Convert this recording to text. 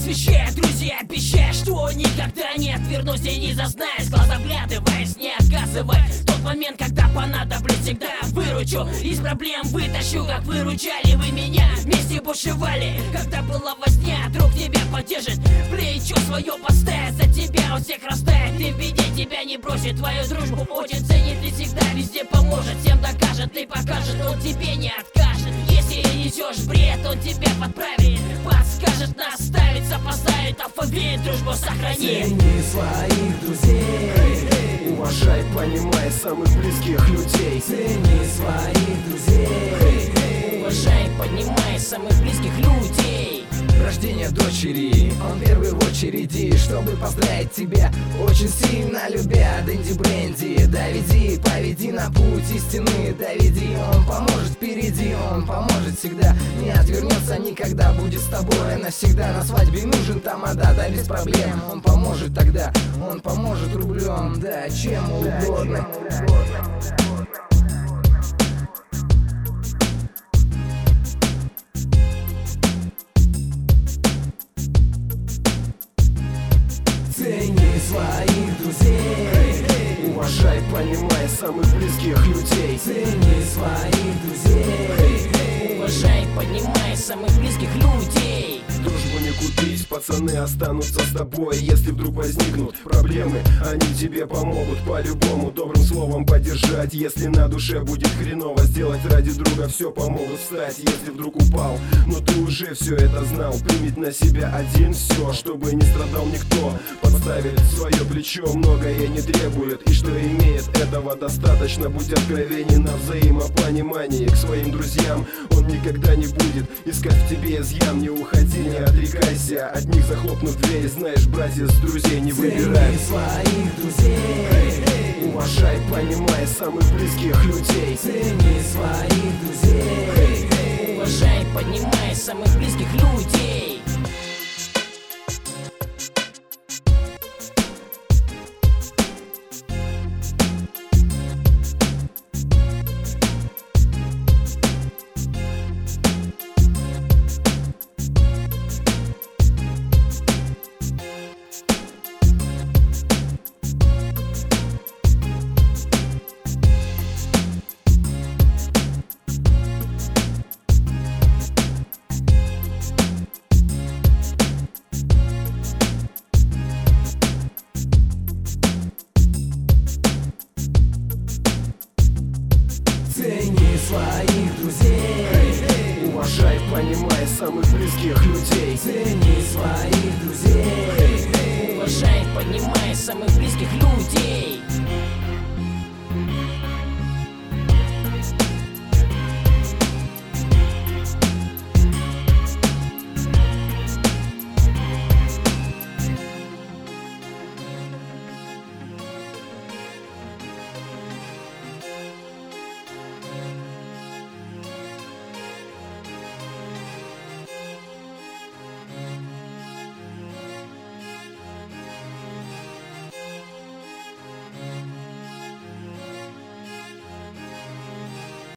освещая, друзья, обещая, что никогда не отвернусь и не зазнаюсь. Глаза вглядываясь, не отказывай. В тот момент, когда понадоблюсь, всегда выручу. Из проблем вытащу, как выручали вы меня. Вместе бушевали, когда было во сне. Друг тебя поддержит, плечо свое подставит. За тебя он всех растает, ты в беде, тебя не бросит. Твою дружбу очень ценит и всегда везде поможет. Всем докажет и покажет, он тебе не откажет. Если несешь бред, он тебя подправит, подскажет, наставит, сопоставит, алфавит, дружбу сохрани. Цени своих друзей, уважай, понимай самых близких людей. Цени своих друзей, уважай, понимай самых близких людей. Рождение дочери, он первый в очереди, чтобы поздравить тебя, очень сильно любя. Дэнди Брэнди, доведи, поведи на путь истины, доведи. Он поможет впереди, он поможет всегда, не отвернется никогда, будет с тобой навсегда. На свадьбе нужен тамада, да без проблем. Он поможет тогда, он поможет рублем, да чем угодно. Цени своих друзей, уважай, понимай самых близких людей. Цени своих друзей, уважай, понимай самых близких людей. Дружбу не купить, пацаны останутся с тобой. Если вдруг возникнут проблемы, они тебе помогут по-любому. Добрым словом поддержать, если на душе будет хреново. Сделать ради друга все помогут встать. Если вдруг упал, но ты уже все это знал, примет на себя один все, чтобы не страдал никто. Подставит свое плечо, многое не требует, и что имеет, этого достаточно. Будь откровенен на взаимопонимании к своим друзьям. Он никогда не будет искать в тебе изъян. Не уходи, не отрекайся от них, захлопнув дверь. Знаешь, братья с друзей не выбирай. Цени своих друзей, уважай, понимай самых близких людей. Цени своих друзей, уважай, понимай самых близких людей. Цени своих друзей, уважай, понимай самых близких людей. Цени своих друзей, уважай, понимай самых близких людей.